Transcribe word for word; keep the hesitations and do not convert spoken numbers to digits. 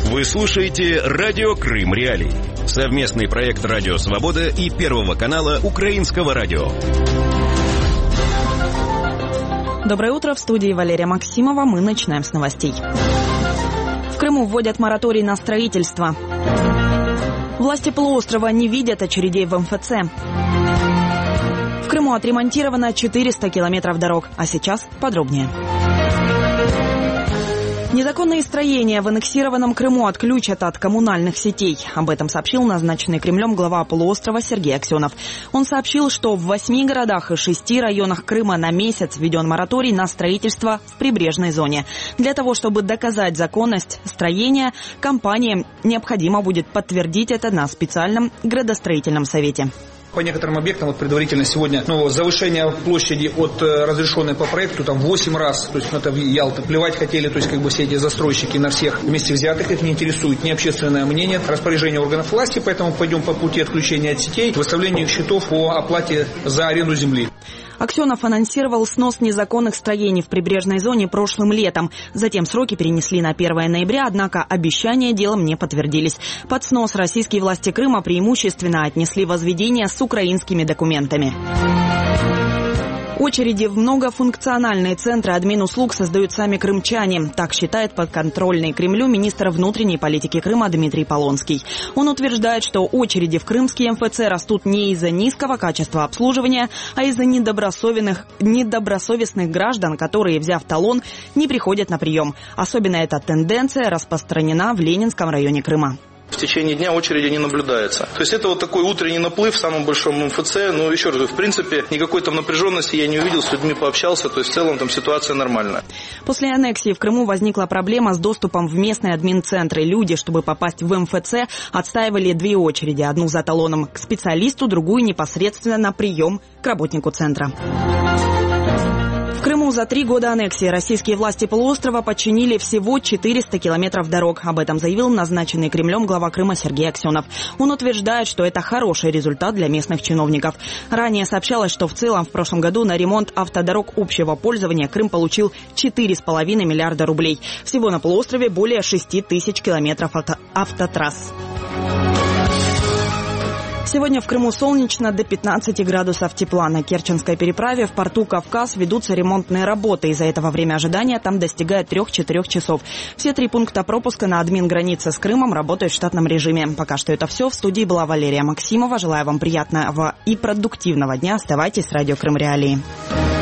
Вы слушаете «Радио Крым Реалии». Совместный проект «Радио Свобода» и Первого канала Украинского радио. Доброе утро, в студии Валерия Максимова. Мы начинаем с новостей. В Крыму вводят мораторий на строительство. Власти полуострова не видят очередей в эм эф цэ. В Крыму отремонтировано четыреста километров дорог. А сейчас подробнее. Незаконные строения в аннексированном Крыму отключат от коммунальных сетей. Об этом сообщил назначенный Кремлем глава полуострова Сергей Аксенов. Он сообщил, что в восьми городах и шести районах Крыма на месяц введен мораторий на строительство в прибрежной зоне. Для того, чтобы доказать законность строения, компаниям необходимо будет подтвердить это на специальном градостроительном совете. По некоторым объектам, вот предварительно сегодня, ну, завышение площади от э, разрешенной по проекту там восемь раз, то есть ну, это в Ялте, плевать хотели, то есть как бы все эти застройщики на всех вместе взятых, их не интересует ни общественное мнение, распоряжение органов власти, поэтому пойдем по пути отключения от сетей, выставления счетов о оплате за аренду земли. Аксенов анонсировал снос незаконных строений в прибрежной зоне прошлым летом. Затем сроки перенесли на первое ноября, однако обещания делом не подтвердились. Под снос российские власти Крыма преимущественно отнесли возведение с украинскими документами. Очереди в многофункциональные центры админуслуг создают сами крымчане. Так считает подконтрольный Кремлю министр внутренней политики Крыма Дмитрий Полонский. Он утверждает, что очереди в крымские эм эф цэ растут не из-за низкого качества обслуживания, а из-за недобросовестных, недобросовестных граждан, которые, взяв талон, не приходят на прием. Особенно эта тенденция распространена в Ленинском районе Крыма. В течение дня очереди не наблюдается. То есть это вот такой утренний наплыв в самом большом эм эф цэ. Но еще раз, в принципе, никакой там напряженности я не увидел, с людьми пообщался. То есть в целом там ситуация нормальная. После аннексии в Крыму возникла проблема с доступом в местные админцентры. Люди, чтобы попасть в эм эф цэ, отстаивали две очереди. Одну за талоном к специалисту, другую непосредственно на прием к работнику центра. В Крыму за три года аннексии российские власти полуострова подчинили всего четыреста километров дорог. Об этом заявил назначенный Кремлем глава Крыма Сергей Аксенов. Он утверждает, что это хороший результат для местных чиновников. Ранее сообщалось, что в целом в прошлом году на ремонт автодорог общего пользования Крым получил четыре с половиной миллиарда рублей. Всего на полуострове более шести тысяч километров авто- автотрасс. Сегодня в Крыму солнечно, до пятнадцати градусов тепла. На Керченской переправе в порту Кавказ ведутся ремонтные работы. Из-за этого время ожидания там достигает трех-четырех часов. Все три пункта пропуска на админ-границе с Крымом работают в штатном режиме. Пока что это все. В студии была Валерия Максимова. Желаю вам приятного и продуктивного дня. Оставайтесь с радио Крым Реалии.